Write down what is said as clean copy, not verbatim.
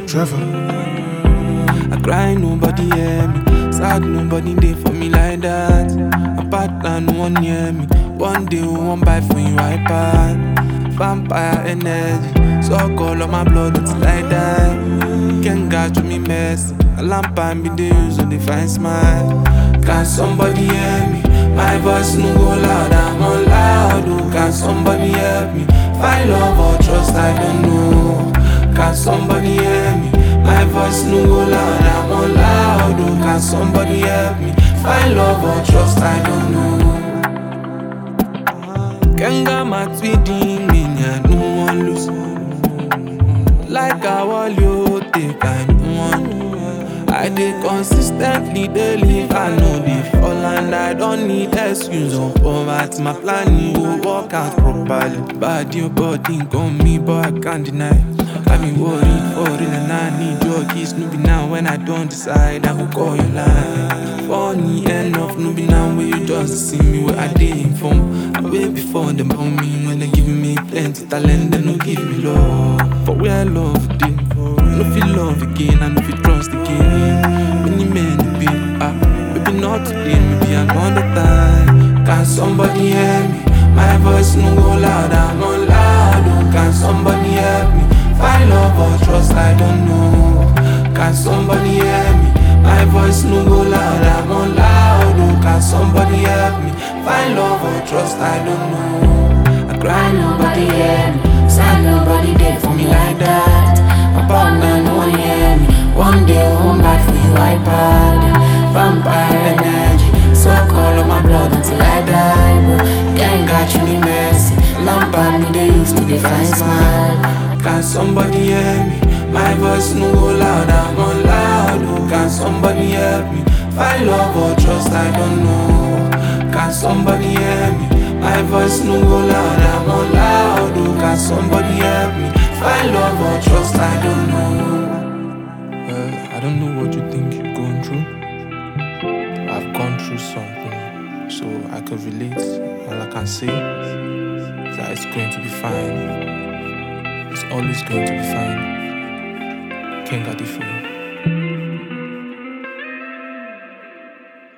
Trevor. I cry, nobody hear me. Sad, nobody there for me like that. A bad man, no one near me. One day, we won't buy for you iPad. Vampire energy, so call on my blood until I die. Can't catch me mess. A lamp and be the use of the fine smile. Can somebody hear me? My voice no go loud, I'm all loud. Oh, can somebody help me? Find love or trust, I don't know. Can somebody hear me? My voice no go loud, I'm all loud. Oh, can somebody help me? Find love or trust, I don't know. Kenga matwidi minya no one lose. Like a wall you take, I no one. I dey consistently live, I know they fall and I don't need excuse on poverty. My plan will work out properly. Bad your body gon' me, but I can't deny. Got me worried for real and I need your keys. No be now when I don't decide, I will call your line. Funny enough, no be now when you just see me where I dey from. I wait before them on me when they give me plenty talent, they no give me love. For where love dey, no feel love again, I no feel trust again. Many men be, maybe not today, maybe another time. Can somebody hear me? My voice no go loud, I'm not loud. Oh, can somebody help me? Find love or trust, I don't know. Can somebody hear me? My voice no go loud, I'm not loud. Oh, can somebody help me? Find love or trust, I don't know. I cry, nobody hear me. Sad, nobody there for me like that. My partner, no one hear me. One day, home back for you, iPad. Vampire energy, so call on my blood until I die. But can't got you the mercy. Lampard me, they used to be fine smile. Can somebody hear me? My voice no go loud, I'm all loud. Oh, can somebody help me? Find love or trust, I don't know. Can somebody hear me? My voice no go loud, I'm all loud. Oh, can somebody help me? Find love or trust, I don't know. I don't know what you think you're going through. I've gone through something, so I can relate. All I can say is that it's going to be fine. It's always going to be fine. Kenga Diffie.